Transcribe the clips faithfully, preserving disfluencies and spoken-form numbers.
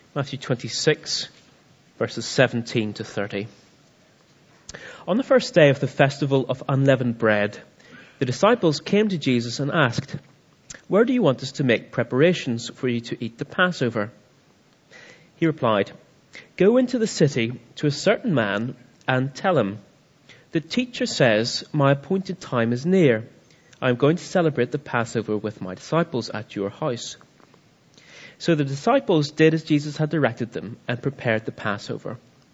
Matthew twenty-six, verses seventeen to thirty. On the first day of the festival of unleavened bread, the disciples came to Jesus and asked, "Where do you want us to make preparations for you to eat the Passover?" He replied, "Go into the city to a certain man and tell him, 'The teacher says, my appointed time is near. I am going to celebrate the Passover with my disciples at your house.'" So the disciples did as Jesus had directed them and prepared the Passover.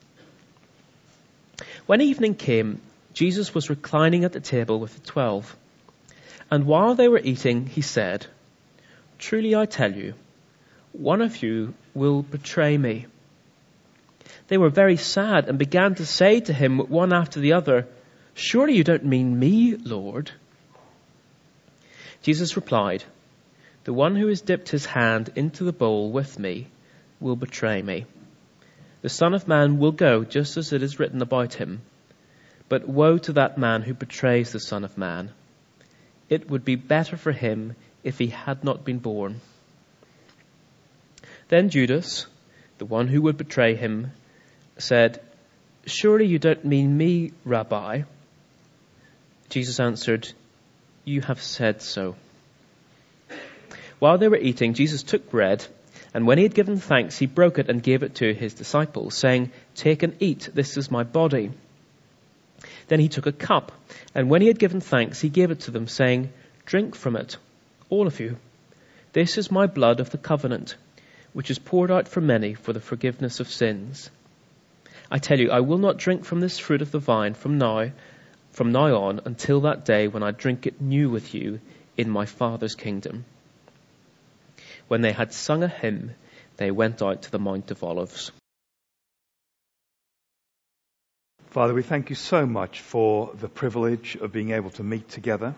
When evening came, Jesus was reclining at the table with the twelve. And while they were eating, he said, "Truly I tell you, one of you will betray me." They were very sad and began to say to him one after the other, "Surely you don't mean me, Lord?" Jesus replied, "The one who has dipped his hand into the bowl with me will betray me. The Son of Man will go just as it is written about him. But woe to that man who betrays the Son of Man. It would be better for him if he had not been born." Then Judas, the one who would betray him, said, "Surely you don't mean me, Rabbi?" Jesus answered, "You have said so." While they were eating, Jesus took bread, and when he had given thanks, he broke it and gave it to his disciples, saying, "Take and eat, this is my body." Then he took a cup, and when he had given thanks, he gave it to them, saying, "Drink from it, all of you. This is my blood of the covenant, which is poured out for many for the forgiveness of sins. I tell you, I will not drink from this fruit of the vine from now, from now on until that day when I drink it new with you in my Father's kingdom." When they had sung a hymn, they went out to the Mount of Olives. Father, we thank you so much for the privilege of being able to meet together.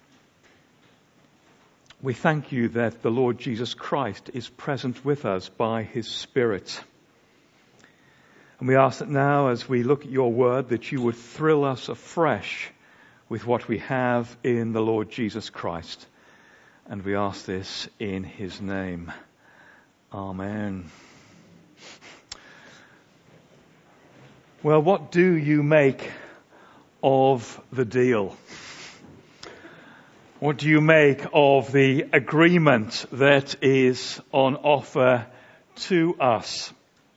We thank you that the Lord Jesus Christ is present with us by his Spirit. And we ask that now, as we look at your word, that you would thrill us afresh with what we have in the Lord Jesus Christ. And we ask this in his name. Amen. Well, what do you make of the deal? What do you make of the agreement that is on offer to us?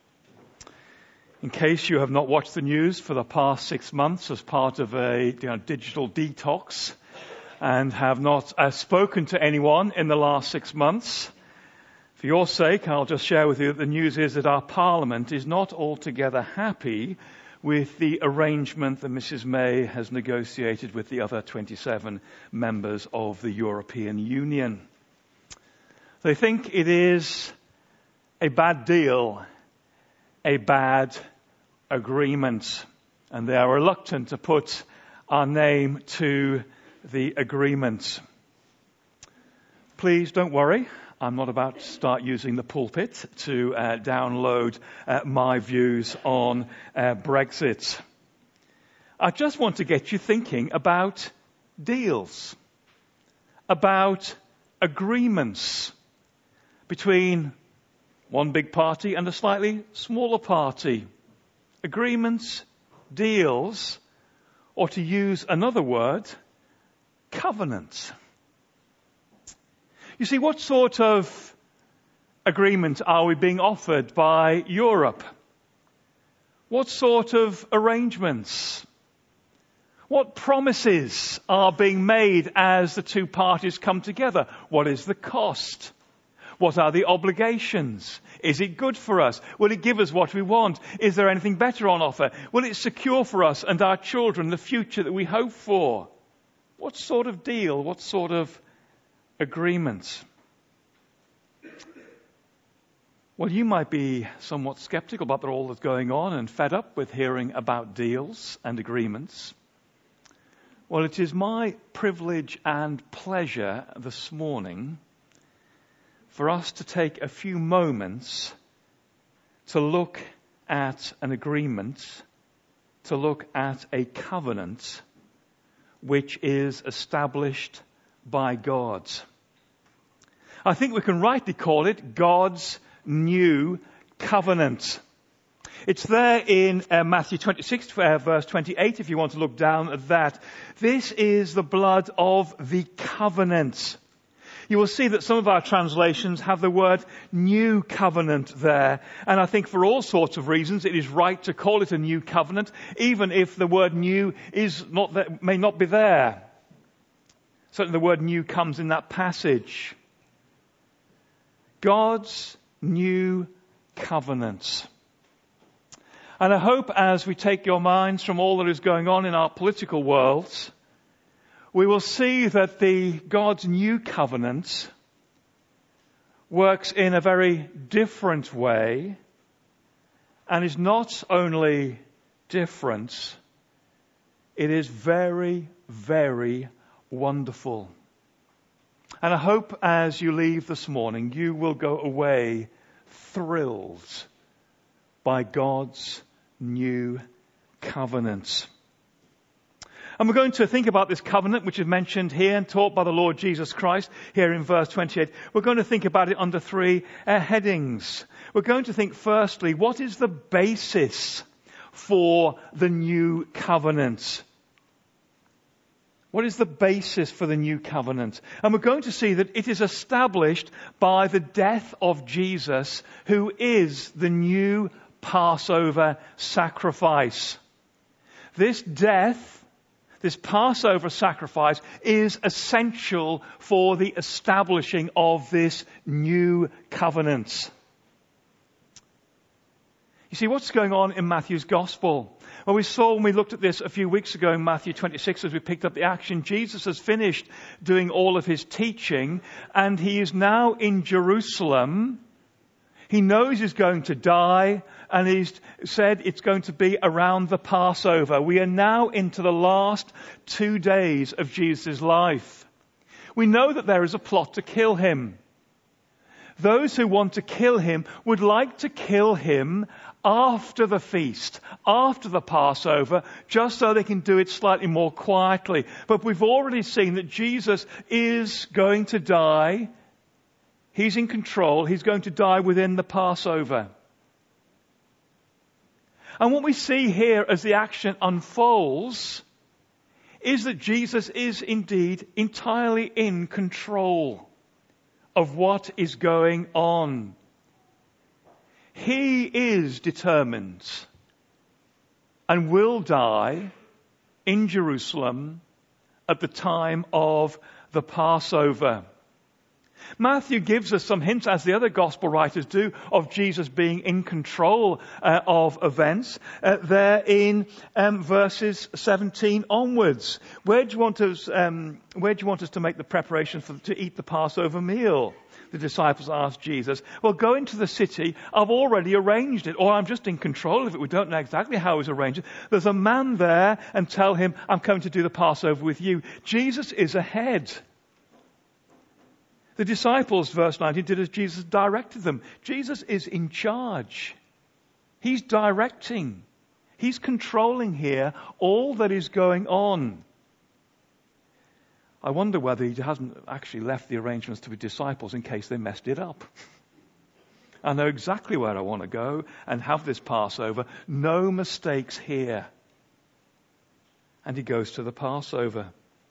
In case you have not watched the news for the past six months as part of a you know, digital detox, and have not uh, spoken to anyone in the last six months, for your sake, I'll just share with you that the news is that our Parliament is not altogether happy with the arrangement that Missus May has negotiated with the other twenty-seven members of the European Union. They think it is a bad deal, a bad agreement, and they are reluctant to put our name to the agreement. Please don't worry. I'm not about to start using the pulpit to uh, download uh, my views on uh, Brexit. I just want to get you thinking about deals, about agreements between one big party and a slightly smaller party. Agreements, deals, or to use another word, covenant. You see, what sort of agreement are we being offered by Europe? What sort of arrangements? What promises are being made as the two parties come together? What is the cost? What are the obligations? Is it good for us? Will it give us what we want? Is there anything better on offer? Will it secure for us and our children the future that we hope for? What sort of deal? What sort of agreement? Well, you might be somewhat skeptical about all that's going on and fed up with hearing about deals and agreements. Well, it is my privilege and pleasure this morning for us to take a few moments to look at an agreement, to look at a covenant which is established by God. I think we can rightly call it God's new covenant. It's there in uh, Matthew twenty-six, uh, verse twenty-eight, if you want to look down at that. This is the blood of the covenant. You will see that some of our translations have the word new covenant there. And I think for all sorts of reasons it is right to call it a new covenant, even if the word new is not there, may not be there. Certainly the word new comes in that passage. God's new covenant. And I hope as we take your minds from all that is going on in our political world, we will see that the God's new covenant works in a very different way and is not only different, it is very, very wonderful. And I hope as you leave this morning, you will go away thrilled by God's new covenant. And we're going to think about this covenant, which is mentioned here and taught by the Lord Jesus Christ here in verse twenty-eight. We're going to think about it under three uh, headings. We're going to think firstly, what is the basis for the new covenant? What is the basis for the new covenant? And we're going to see that it is established by the death of Jesus, who is the new Passover sacrifice. This death, this Passover sacrifice, is essential for the establishing of this new covenant. You see, what's going on in Matthew's Gospel? Well, we saw when we looked at this a few weeks ago in Matthew twenty-six as we picked up the action, Jesus has finished doing all of his teaching and he is now in Jerusalem. He knows he's going to die and he's said it's going to be around the Passover. We are now into the last two days of Jesus' life. We know that there is a plot to kill him. Those who want to kill him would like to kill him after the feast, after the Passover, just so they can do it slightly more quietly. But we've already seen that Jesus is going to die. He's in control. He's going to die within the Passover. And what we see here as the action unfolds is that Jesus is indeed entirely in control of what is going on. He is determined and will die in Jerusalem at the time of the Passover. Matthew gives us some hints, as the other gospel writers do, of Jesus being in control uh, of events. Uh, there in um, verses seventeen onwards. Where do you want us? Um, where do you want us to make the preparations for to eat the Passover meal? The disciples asked Jesus. Well, go into the city. I've already arranged it, or I'm just in control of it. We don't know exactly how it's arranged. There's a man there, and tell him I'm coming to do the Passover with you. Jesus is ahead. The disciples, verse nineteen, did as Jesus directed them. Jesus is in charge. He's directing. He's controlling here all that is going on. I wonder whether he hasn't actually left the arrangements to his disciples in case they messed it up. I know exactly where I want to go and have this Passover. No mistakes here. And he goes to the Passover.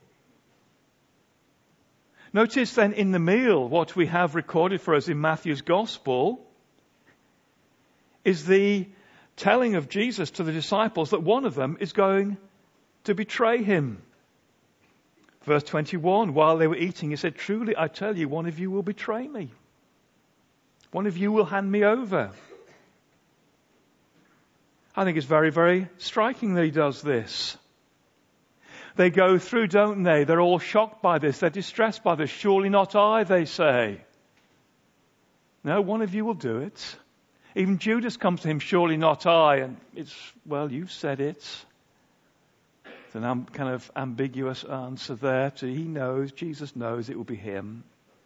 Notice then in the meal, what we have recorded for us in Matthew's Gospel is the telling of Jesus to the disciples that one of them is going to betray him. Verse twenty-one, while they were eating, he said, truly, I tell you, one of you will betray me. One of you will hand me over. I think it's very, very striking that he does this. They go through, don't they? They're all shocked by this. They're distressed by this. Surely not I, they say. No, one of you will do it. Even Judas comes to him, surely not I. And it's, well, you've said it. It's an um, kind of ambiguous answer there. To he knows, Jesus knows it will be him.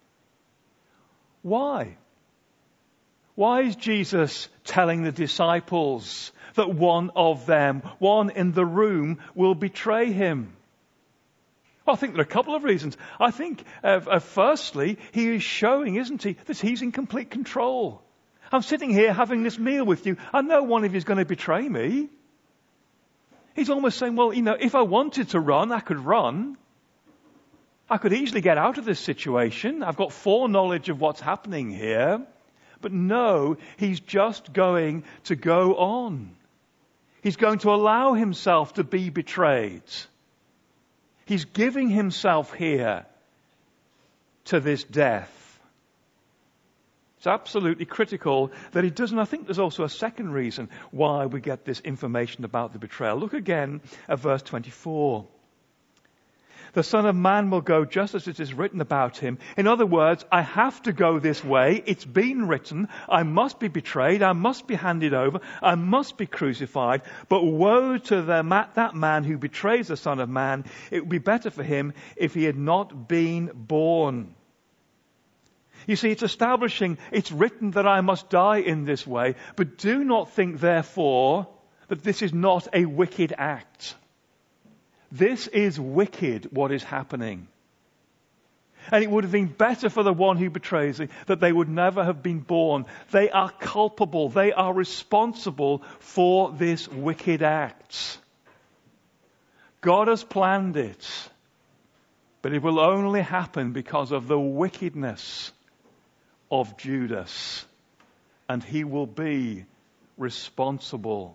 Why? Why is Jesus telling the disciples that one of them, one in the room, will betray him? Well, I think there are a couple of reasons. I think, uh, uh, firstly, he is showing, isn't he, that he's in complete control. I'm sitting here having this meal with you. I know one of you is going to betray me. He's almost saying, well, you know, if I wanted to run, I could run. I could easily get out of this situation. I've got foreknowledge of what's happening here. But no, he's just going to go on. He's going to allow himself to be betrayed. He's giving himself here to this death. It's absolutely critical that he doesn't. I think there's also a second reason why we get this information about the betrayal. Look again at verse twenty-four. The Son of Man will go just as it is written about him. In other words, I have to go this way. It's been written. I must be betrayed. I must be handed over. I must be crucified. But woe to the, that man who betrays the Son of Man. It would be better for him if he had not been born. You see, it's establishing, it's written that I must die in this way. But do not think, therefore, that this is not a wicked act. This is wicked, what is happening. And it would have been better for the one who betrays it that they would never have been born. They are culpable. They are responsible for this wicked act. God has planned it, but it will only happen because of the wickedness of Judas. And he will be responsible.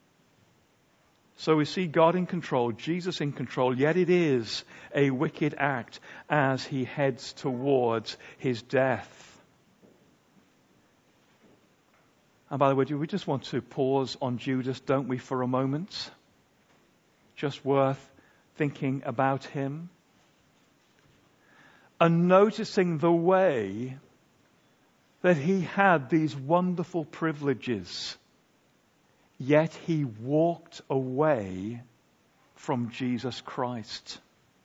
So we see God in control, Jesus in control, yet it is a wicked act as he heads towards his death. And by the way, do we just want to pause on Judas, don't we, for a moment? Just worth thinking about him. And noticing the way that he had these wonderful privileges. Yet he walked away from Jesus Christ.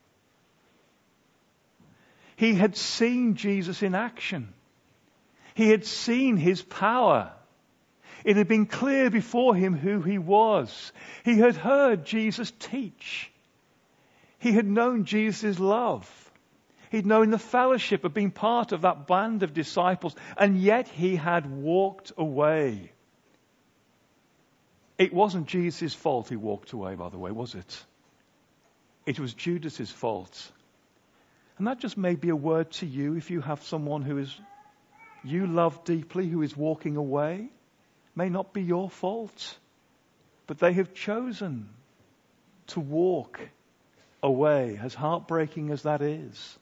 He had seen Jesus in action. He had seen his power. It had been clear before him who he was. He had heard Jesus teach. He had known Jesus' love. He'd known the fellowship of being part of that band of disciples. And yet he had walked away. It wasn't Jesus' fault he walked away, by the way, was it? It was Judas' fault. And that just may be a word to you if you have someone who is you love deeply, who is walking away. May not be your fault, but they have chosen to walk away, as heartbreaking as that is.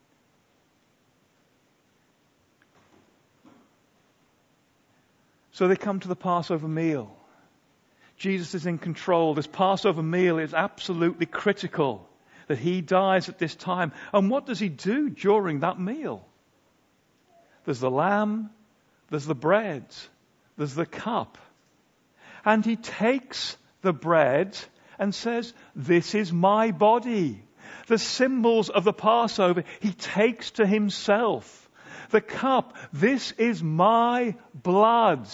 So they come to the Passover meal. Jesus is in control. This Passover meal is absolutely critical that he dies at this time. And what does he do during that meal? There's the lamb, there's the bread, there's the cup. And he takes the bread and says, this is my body. The symbols of the Passover he takes to himself. The cup, this is my blood.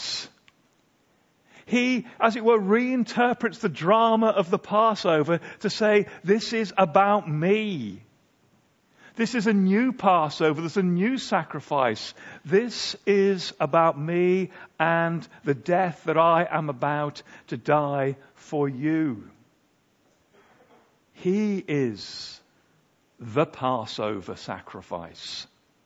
He, as it were, reinterprets the drama of the Passover to say, this is about me. This is a new Passover. There's a new sacrifice. This is about me and the death that I am about to die for you. He is the Passover sacrifice.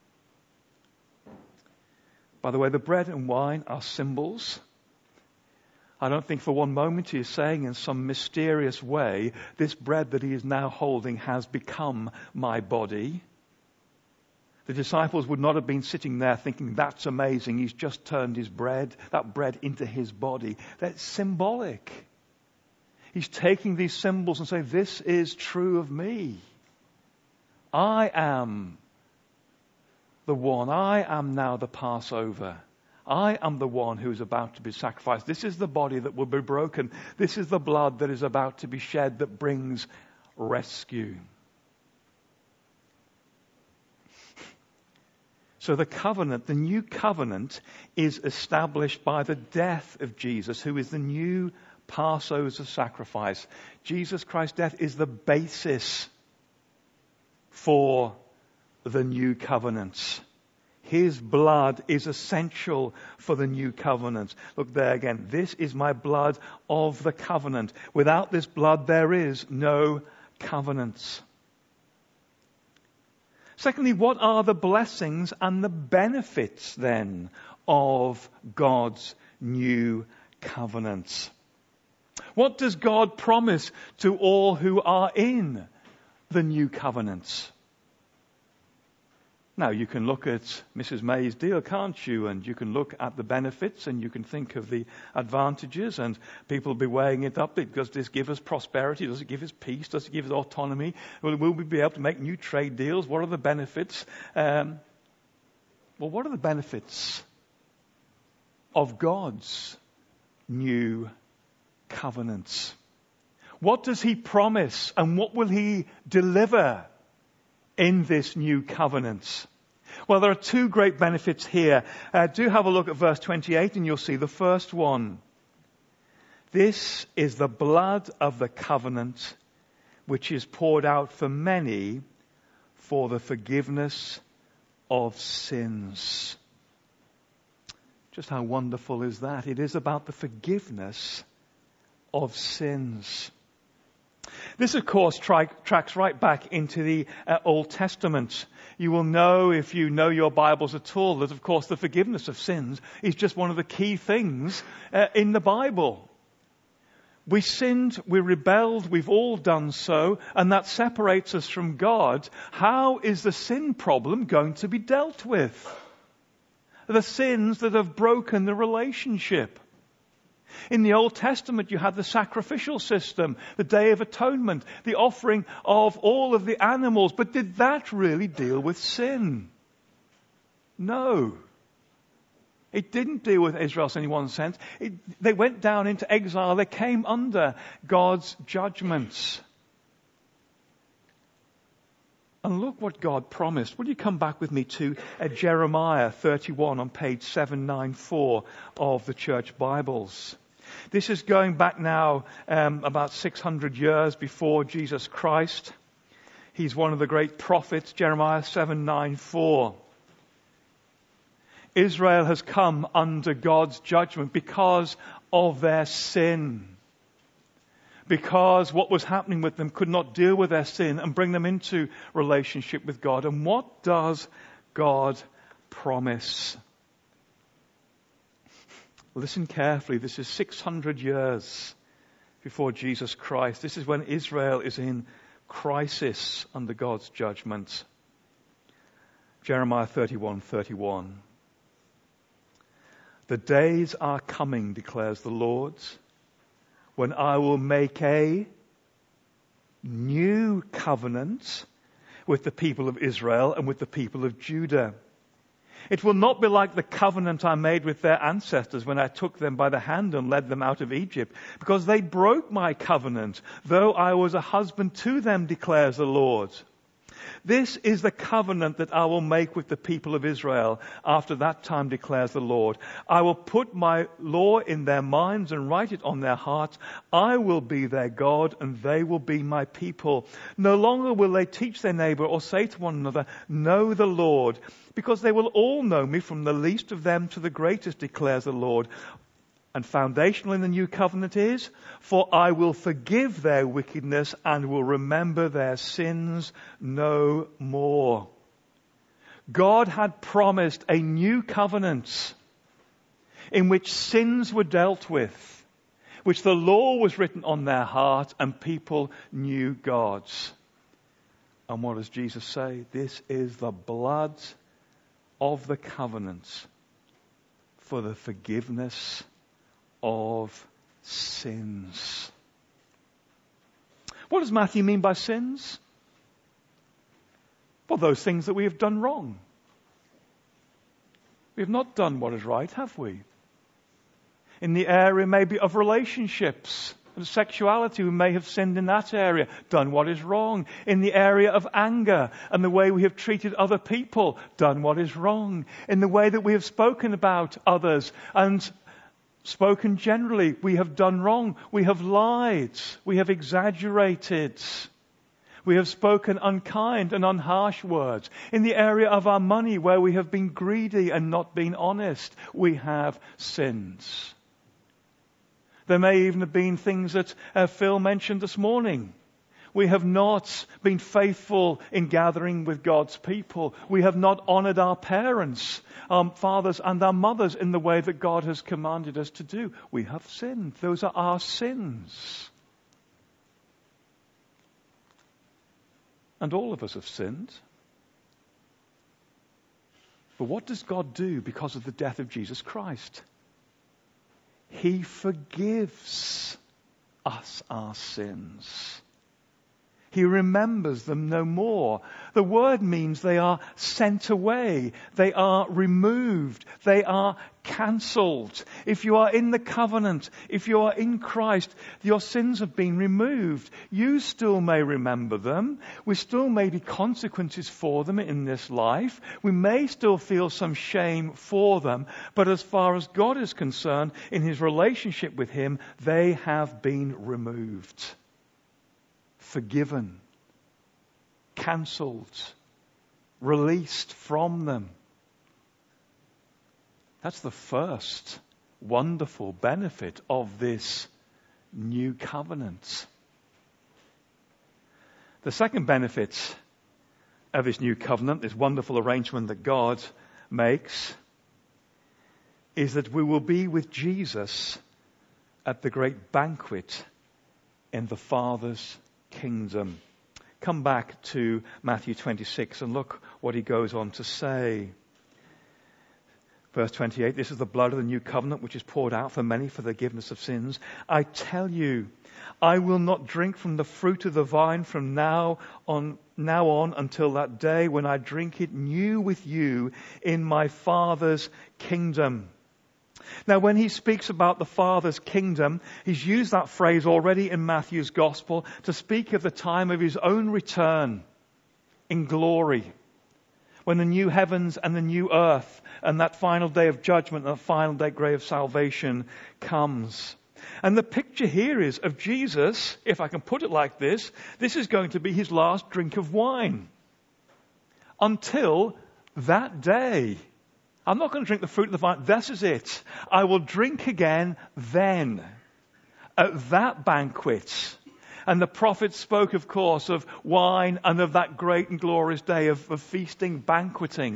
By the way, the bread and wine are symbols. I don't think for one moment he is saying in some mysterious way, this bread that he is now holding has become my body. The disciples would not have been sitting there thinking, that's amazing, he's just turned his bread, that bread into his body. That's symbolic. He's taking these symbols and saying, this is true of me. I am the one. I am now the Passover. I am the one who is about to be sacrificed. This is the body that will be broken. This is the blood that is about to be shed that brings rescue. So the covenant, the new covenant, is established by the death of Jesus, who is the new Passover sacrifice. Jesus Christ's death is the basis for the new covenant. His blood is essential for the new covenant. Look there again. This is my blood of the covenant. Without this blood, there is no covenant. Secondly, what are the blessings and the benefits then of God's new covenant? What does God promise to all who are in the new covenant? Now, you can look at Missus May's deal, can't you? And you can look at the benefits and you can think of the advantages, and people will be weighing it up. Does this give us prosperity? Does it give us peace? Does it give us autonomy? Will, will we be able to make new trade deals? What are the benefits? Um, well, what are the benefits of God's new covenant? What does He promise and what will He deliver in this new covenant? Well, there are two great benefits here. Uh, do have a look at verse twenty-eight and you'll see the first one. This is the blood of the covenant which is poured out for many for the forgiveness of sins. Just how wonderful is that? It is about the forgiveness of sins. This, of course, tri- tracks right back into the uh, Old Testament. You will know, if you know your Bibles at all, that, of course, the forgiveness of sins is just one of the key things uh, in the Bible. We sinned, we rebelled, we've all done so, and that separates us from God. How is the sin problem going to be dealt with? The sins that have broken the relationship. In the Old Testament, you had the sacrificial system, the Day of Atonement, the offering of all of the animals. But did that really deal with sin? No. It didn't deal with Israel in any one sense. It, they went down into exile. They came under God's judgments. And look what God promised. Will you come back with me to uh, Jeremiah thirty-one on page seven ninety-four of the Church Bibles. This is going back now um, about six hundred years before Jesus Christ. He's one of the great prophets, Jeremiah seven ninety-four. Israel has come under God's judgment because of their sin. Because what was happening with them could not deal with their sin and bring them into relationship with God. And what does God promise? Listen carefully. This is six hundred years before Jesus Christ. This is when Israel is in crisis under God's judgment. Jeremiah thirty-one thirty-one. The days are coming, declares the Lord, when I will make a new covenant with the people of Israel and with the people of Judah. It will not be like the covenant I made with their ancestors when I took them by the hand and led them out of Egypt, because they broke my covenant, though I was a husband to them, declares the Lord. This is the covenant that I will make with the people of Israel after that time, declares the Lord. I will put my law in their minds and write it on their hearts. I will be their God and they will be my people. No longer will they teach their neighbor or say to one another, know the Lord, because they will all know me, from the least of them to the greatest, declares the Lord. And foundational in the new covenant is, for I will forgive their wickedness and will remember their sins no more. God had promised a new covenant in which sins were dealt with, which the law was written on their heart and people knew God's. And what does Jesus say? This is the blood of the covenant for the forgiveness of sins. What does Matthew mean by sins? Well, those things that we have done wrong. We have not done what is right, have we? In the area maybe of relationships and sexuality, we may have sinned in that area, done what is wrong. In the area of anger and the way we have treated other people, done what is wrong. In the way that we have spoken about others and spoken generally, we have done wrong. We have lied. We have exaggerated. We have spoken unkind and unharsh words. In the area of our money, where we have been greedy and not been honest, we have sinned. There may even have been things that uh, Phil mentioned this morning. We have not been faithful in gathering with God's people. We have not honored our parents, our fathers and our mothers in the way that God has commanded us to do. We have sinned. Those are our sins. And all of us have sinned. But what does God do because of the death of Jesus Christ? He forgives us our sins. He remembers them no more. The word means they are sent away. They are removed. They are cancelled. If you are in the covenant, if you are in Christ, your sins have been removed. You still may remember them. We still may be consequences for them in this life. We may still feel some shame for them. But as far as God is concerned, in his relationship with him, they have been removed. Forgiven, cancelled, released from them. That's the first wonderful benefit of this new covenant. The second benefit of this new covenant, this wonderful arrangement that God makes, is that we will be with Jesus at the great banquet in the Father's kingdom. Come back to Matthew twenty-six and look what he goes on to say. Verse twenty-eight, this is the blood of the new covenant which is poured out for many for the forgiveness of sins. I tell you, I will not drink from the fruit of the vine from now on, now on until that day when I drink it new with you in my Father's kingdom. Now, when he speaks about the Father's kingdom, he's used that phrase already in Matthew's Gospel to speak of the time of his own return in glory, when the new heavens and the new earth and that final day of judgment and that final day of salvation comes. And the picture here is of Jesus, if I can put it like this, this is going to be his last drink of wine until that day. I'm not going to drink the fruit of the vine. This is it. I will drink again then, at that banquet. And the prophet spoke, of course, of wine and of that great and glorious day of, of feasting, banqueting.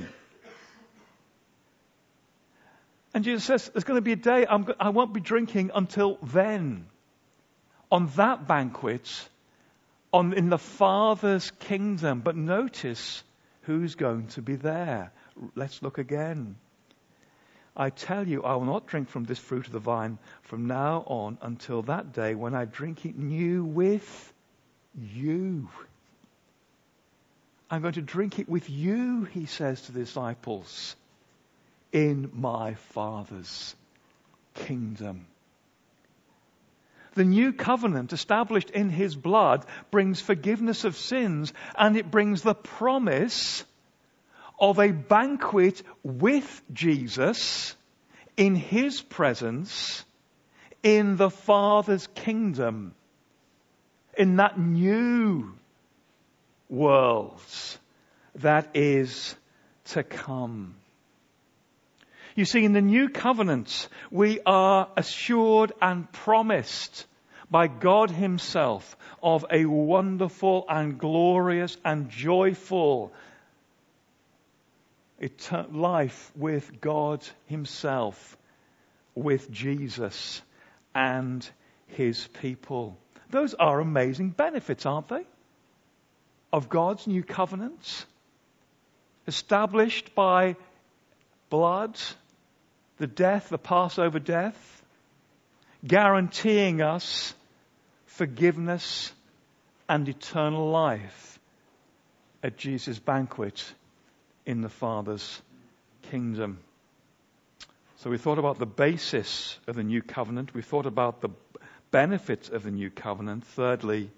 And Jesus says, there's going to be a day I'm, I won't be drinking until then. On that banquet, on in the Father's kingdom. But notice who's going to be there. Let's look again. I tell you, I will not drink from this fruit of the vine from now on until that day when I drink it new with you. I'm going to drink it with you, he says to the disciples, in my Father's kingdom. The new covenant established in his blood brings forgiveness of sins, and it brings the promise of a banquet with Jesus in his presence in the Father's kingdom, in that new world that is to come. You see, in the new covenant, we are assured and promised by God himself of a wonderful and glorious and joyful life with God himself, with Jesus and his people. Those are amazing benefits, aren't they? Of God's new covenant, established by blood, the death, the Passover death, guaranteeing us forgiveness and eternal life at Jesus' banquet in the Father's kingdom. So we thought about the basis of the new covenant. We thought about the benefits of the new covenant. Thirdly,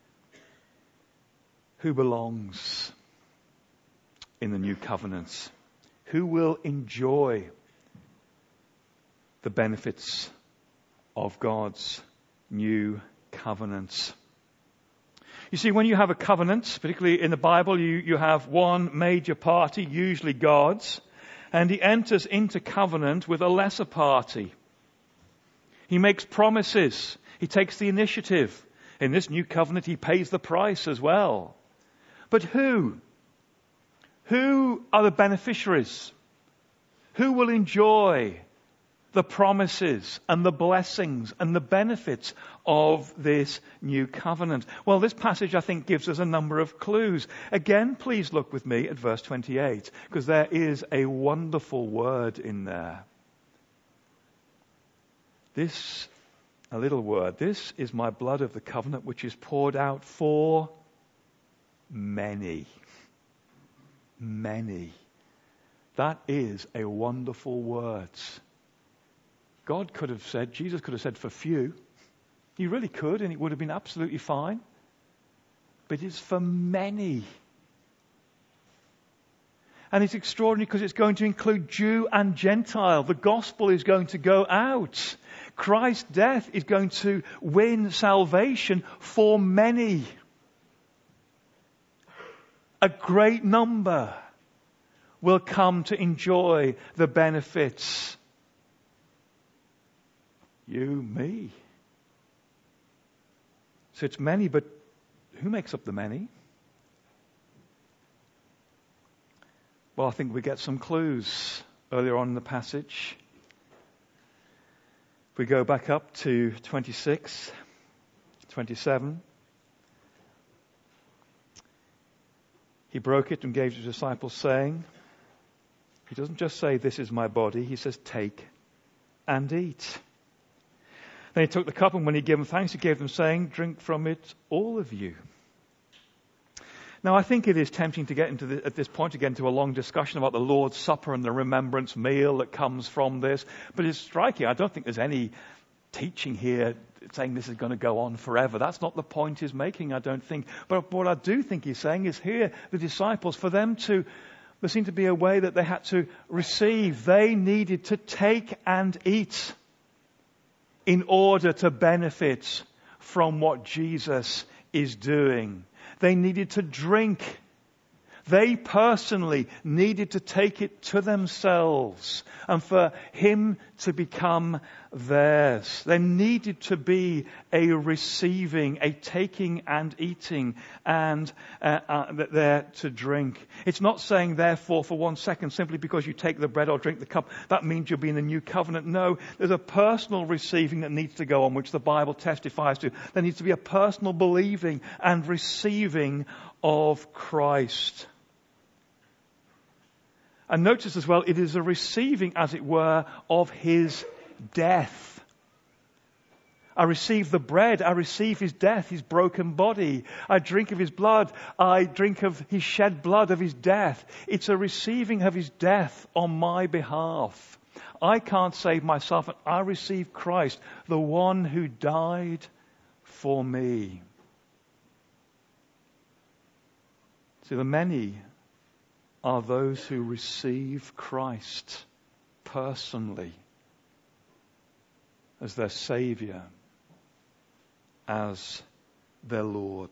who belongs in the new covenant? Who will enjoy the benefits of God's new covenant? You see, when you have a covenant, particularly in the Bible, you, you have one major party, usually God's, and he enters into covenant with a lesser party. He makes promises. He takes the initiative. In this new covenant, he pays the price as well. But who? Who are the beneficiaries? Who will enjoy the promises and the blessings and the benefits of this new covenant? Well, this passage, I think, gives us a number of clues. Again, please look with me at verse twenty-eight, because there is a wonderful word in there. This, a little word, this is my blood of the covenant, which is poured out for many. Many. That is a wonderful word. God could have said, Jesus could have said for few. He really could, and it would have been absolutely fine. But it's for many. And it's extraordinary because it's going to include Jew and Gentile. The gospel is going to go out. Christ's death is going to win salvation for many. A great number will come to enjoy the benefits. You, me. So it's many, but who makes up the many? Well, I think we get some clues earlier on in the passage. If we go back up to twenty-six, twenty-seven. He broke it and gave to his disciples, saying, he doesn't just say, this is my body. He says, take and eat. Then he took the cup, and when he gave them thanks, he gave them, saying, drink from it, all of you. Now, I think it is tempting to get into the, at this point to get into a long discussion about the Lord's Supper and the remembrance meal that comes from this. But it's striking. I don't think there's any teaching here saying this is going to go on forever. That's not the point he's making, I don't think. But what I do think he's saying is here, the disciples, for them to, there seemed to be a way that they had to receive. They needed to take and eat in order to benefit from what Jesus is doing. They needed to drink. They personally needed to take it to themselves and for him to become theirs. There needed to be a receiving, a taking and eating, and uh, uh, there to drink. It's not saying, therefore, for one second, simply because you take the bread or drink the cup, that means you'll be in the new covenant. No, there's a personal receiving that needs to go on, which the Bible testifies to. There needs to be a personal believing and receiving of Christ. And notice as well, it is a receiving, as it were, of his death. I receive the bread, I receive his death, his broken body. I drink of his blood, I drink of his shed blood, of his death. It's a receiving of his death on my behalf. I can't save myself, and I receive Christ, the one who died for me. See, the many are those who receive Christ personally as their Savior, as their Lord.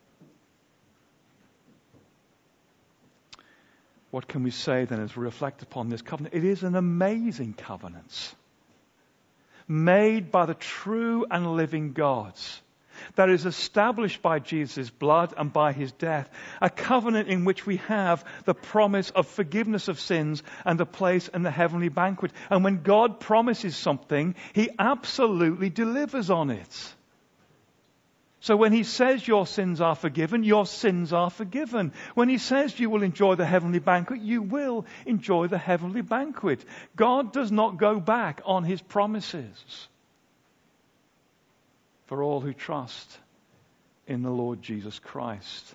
What can we say then as we reflect upon this covenant? It is an amazing covenant made by the true and living God, that is established by Jesus' blood and by his death. A covenant in which we have the promise of forgiveness of sins and a place in the heavenly banquet. And when God promises something, he absolutely delivers on it. So when he says your sins are forgiven, your sins are forgiven. When he says you will enjoy the heavenly banquet, you will enjoy the heavenly banquet. God does not go back on his promises for all who trust in the Lord Jesus Christ.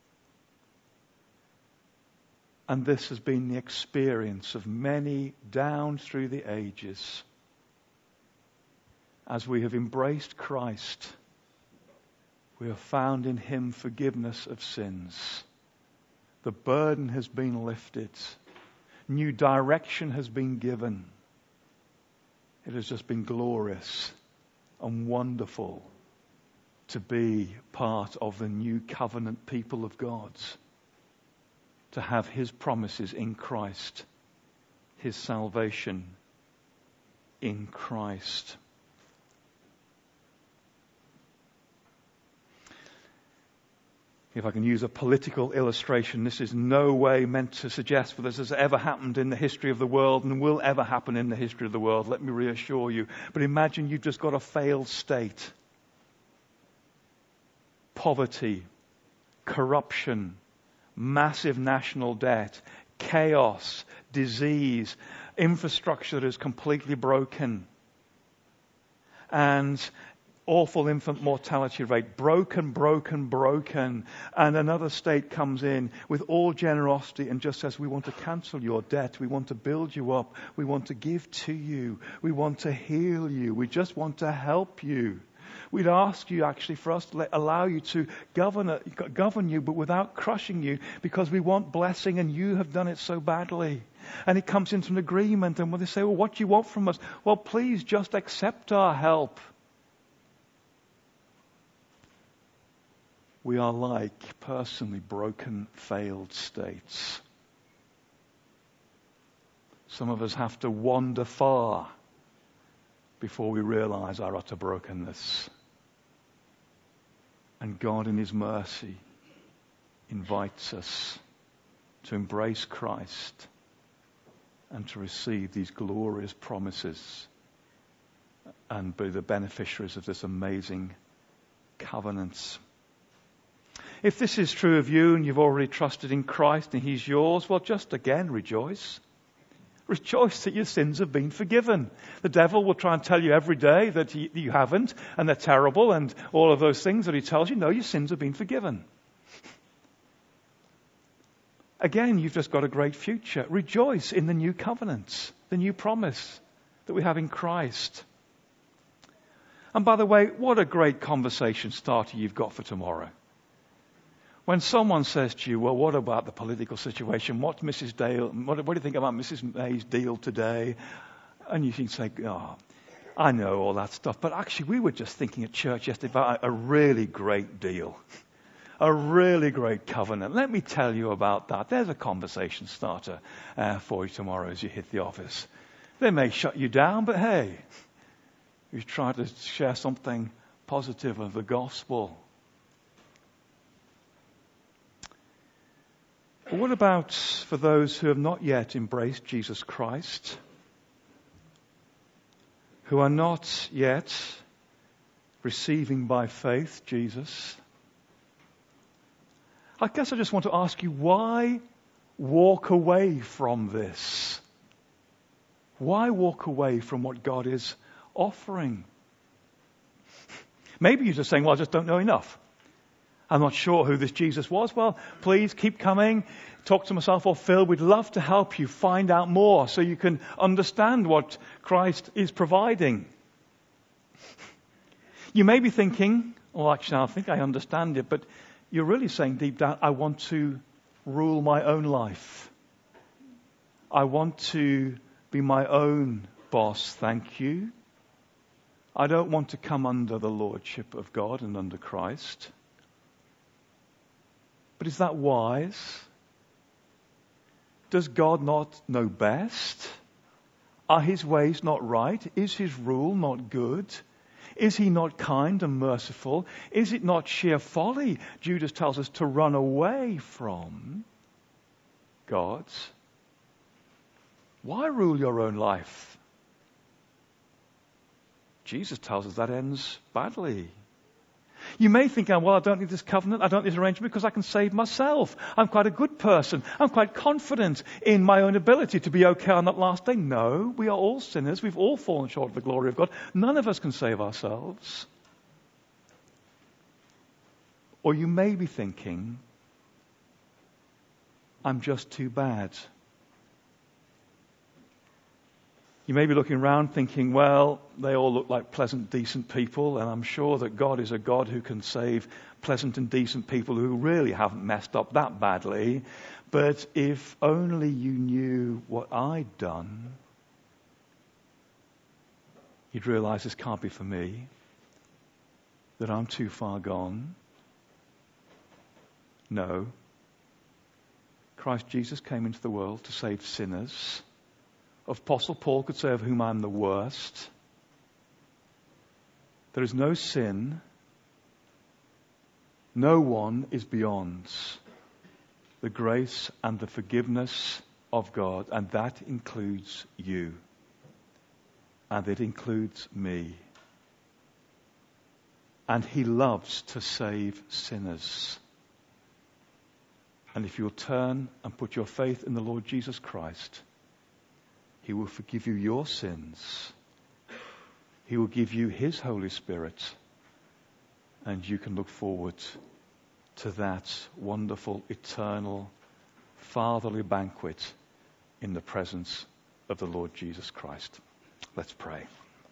And this has been the experience of many down through the ages. As we have embraced Christ, we have found in him forgiveness of sins. The burden has been lifted. New direction has been given. It has just been glorious and wonderful to be part of the new covenant people of God, to have his promises in Christ, his salvation in Christ. If I can use a political illustration, this is no way meant to suggest that this has ever happened in the history of the world and will ever happen in the history of the world. Let me reassure you. But imagine you've just got a failed state. Poverty, corruption, massive national debt, chaos, disease, infrastructure that is completely broken, and awful infant mortality rate, broken, broken, broken. And another state comes in with all generosity and just says, we want to cancel your debt. We want to build you up. We want to give to you. We want to heal you. We just want to help you. We'd ask you actually for us to let, allow you to govern, govern you, but without crushing you, because we want blessing and you have done it so badly. And it comes into an agreement, and when they say, well, what do you want from us? Well, please just accept our help. We are like personally broken, failed states. Some of us have to wander far before we realize our utter brokenness. And God in his mercy invites us to embrace Christ and to receive these glorious promises and be the beneficiaries of this amazing covenant. If this is true of you and you've already trusted in Christ and he's yours, well, just again, rejoice. Rejoice that your sins have been forgiven. The devil will try and tell you every day that you haven't and they're terrible and all of those things that he tells you. No, your sins have been forgiven. Again, you've just got a great future. Rejoice in the new covenant, the new promise that we have in Christ. And by the way, what a great conversation starter you've got for tomorrow. When someone says to you, well, what about the political situation? What's Missus Dale, what, what do you think about Missus May's deal today? And you can say, oh, I know all that stuff. But actually, we were just thinking at church yesterday about a really great deal. A really great covenant. Let me tell you about that. There's a conversation starter uh, for you tomorrow as you hit the office. They may shut you down, but hey, you try to share something positive of the gospel. But what about for those who have not yet embraced Jesus Christ? Who are not yet receiving by faith Jesus? I guess I just want to ask you, why walk away from this? Why walk away from what God is offering? Maybe you're just saying, well, I just don't know enough. I'm not sure who this Jesus was. Well, please keep coming. Talk to myself or Phil. We'd love to help you find out more so you can understand what Christ is providing. You may be thinking, well, actually, I think I understand it, but you're really saying deep down, I want to rule my own life. I want to be my own boss, thank you. I don't want to come under the lordship of God and under Christ. But is that wise? Does God not know best? Are his ways not right? Is his rule not good? Is he not kind and merciful? Is it not sheer folly, Judas tells us, to run away from God? Why rule your own life? Jesus tells us that ends badly. You may think, well, I don't need this covenant, I don't need this arrangement because I can save myself. I'm quite a good person. I'm quite confident in my own ability to be okay on that last day. No, we are all sinners. We've all fallen short of the glory of God. None of us can save ourselves. Or you may be thinking, I'm just too bad. You may be looking around thinking, well, they all look like pleasant, decent people, and I'm sure that God is a God who can save pleasant and decent people who really haven't messed up that badly. But if only you knew what I'd done, you'd realize this can't be for me. that I'm too far gone. No. Christ Jesus came into the world to save sinners. Apostle Paul could say of whom I am the worst. There is no sin. No one is beyond the grace and the forgiveness of God, and that includes you. And it includes me. And he loves to save sinners. And if you'll turn and put your faith in the Lord Jesus Christ, he will forgive you your sins. He will give you his Holy Spirit. And you can look forward to that wonderful, eternal, fatherly banquet in the presence of the Lord Jesus Christ. Let's pray.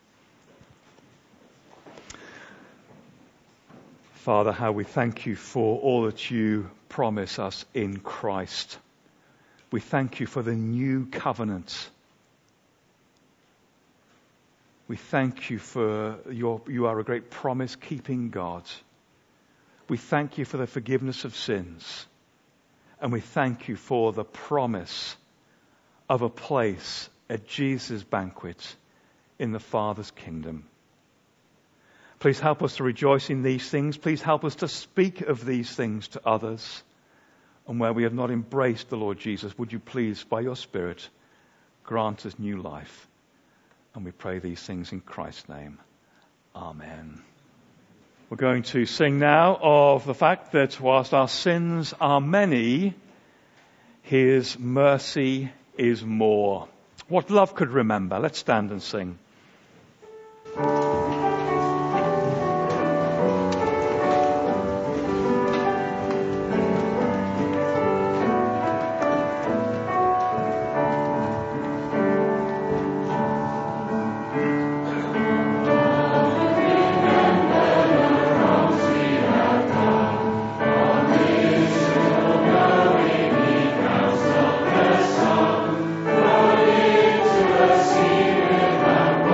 Father, how we thank you for all that you promise us in Christ. We thank you for the new covenant. We thank you for your, you are a great promise-keeping God. We thank you for the forgiveness of sins. And we thank you for the promise of a place at Jesus' banquet in the Father's kingdom. Please help us to rejoice in these things. Please help us to speak of these things to others. And where we have not embraced the Lord Jesus, would you please, by your Spirit, grant us new life. And we pray these things in Christ's name. Amen. We're going to sing now of the fact that whilst our sins are many, his mercy is more. What love could remember? Let's stand and sing. Thank you.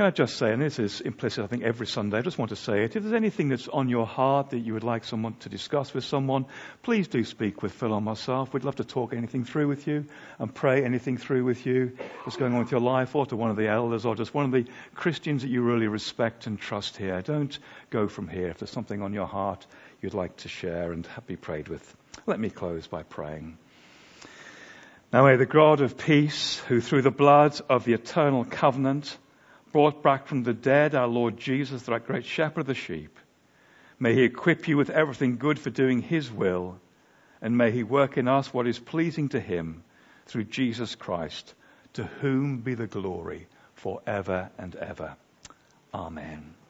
I just say, and this is implicit, I think, every Sunday, I just want to say it, if there's anything that's on your heart that you would like someone to discuss with someone, please do speak with Phil or myself. We'd love to talk anything through with you and pray anything through with you that's going on with your life, or to one of the elders, or just one of the Christians that you really respect and trust here. Don't go from here if there's something on your heart you'd like to share and be prayed with. Let me close by praying. Now may the God of peace, who through the blood of the eternal covenant brought back from the dead our Lord Jesus, that great shepherd of the sheep, may he equip you with everything good for doing his will, and may he work in us what is pleasing to him through Jesus Christ, to whom be the glory forever and ever. Amen.